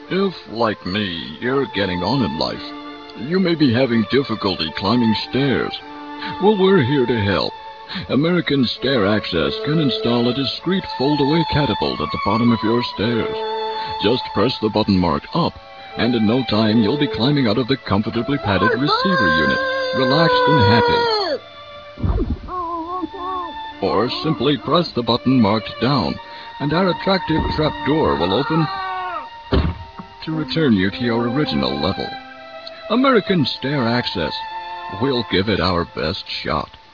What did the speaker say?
If, like me, you're getting on in life, you may be having difficulty climbing stairs. Well, we're here to help. American Stair Access can install a discreet fold-away catapult at the bottom of your stairs. Just press the button marked up, and in no time you'll be climbing out of the comfortably padded receiver unit, relaxed and happy. Or simply press the button marked down, and our attractive trapdoor will open to return you to your original level. American Stair Access. We'll give it our best shot.